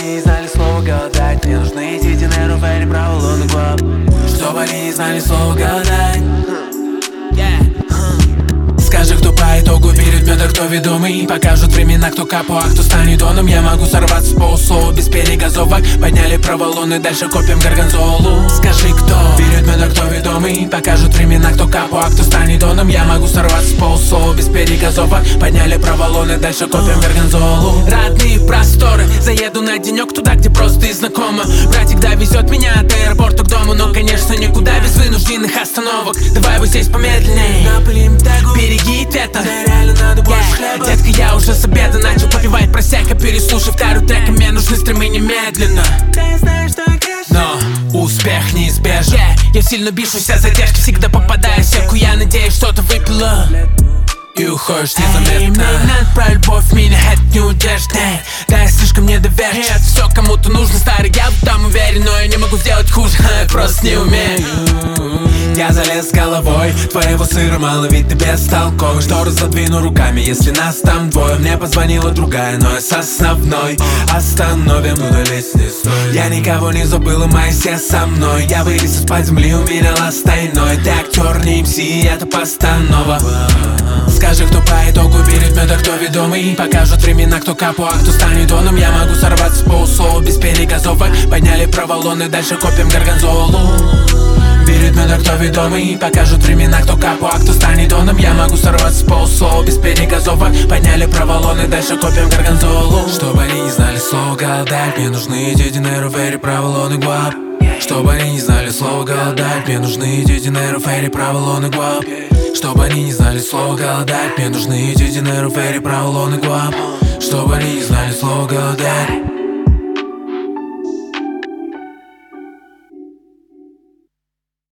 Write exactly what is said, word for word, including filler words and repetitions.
они не знали слова голодать. Мне нужны эти динеру, фэри, проволоны губ. Чтобы они не знали слова голодать. Скажи, кто по итогу берет мед, а кто ведомый. Покажут времена, кто капо, а кто станет доном. Я могу сорваться с полуслова без перегазовок. Подняли проволоны, дальше копим горгонзолу. Скажи, кто берет мед, а кто ведомый. Покажут времена, кто капо, а кто станет доном. Я могу сорваться с полуслова без перегазовок. Подняли проволоны, дальше копим горгонзолу. Родные просторы, заеду на денек туда, где просто и знакомо. Братик довезет меня от аэропорта к дому. Но, конечно, никуда без вынужденных остановок. Давай вот здесь помедленней. Напылим тагу, береги это. Реально надо больше хлеба. Детка, я уже с обеда начал попивать просека. Переслушай второй трек, и мне нужны стримы немедленно. Но успех неизбежен. yeah, Я сильно бешусь от задержки, всегда попадаю в сетку. Я надеюсь, что-то выпила и уходишь незаметно. Мне про любовь, меня это не удержит. Да, я слишком недоверчив. Это все кому-то нужно, старый, я в там уверен. Но я не могу сделать хуже, я просто не умею. Я залез с головой, твоего сыра мало, ведь ты бестолковый. Шторы задвину руками, если нас там двое. Мне позвонила другая, но я с основной. Остановим, удались не стоит. Я никого не забыла, мои все со мной. Я вылез из-под земли, умерил остальной. Ты актер, не эм си, это постанова. Скажи, кто по итогу берет мед, а кто ведомый. Покажут времена, кто капо, а кто станет доном. Я могу сорваться с полуслова без перегазовок. Подняли проволоны, дальше копим горгонзолу. Берет мед, а кто ведомый. Покажут времена, кто капо, а кто станет доном. Я могу сорваться с полуслова без перегазовок. Подняли проволоны, дальше копим горгонзолу. Чтобы они не знали слова голодать. Мне нужны эти динеру, фэри, проволоны губ. Чтобы они не знали слова голодать. Мне нужны эти динеру, фэри, проволоны губ. Чтобы они не знали слова голодать. Мне нужны эти динеру, фэри, проволоны губ. Чтобы они не знали слова голодать.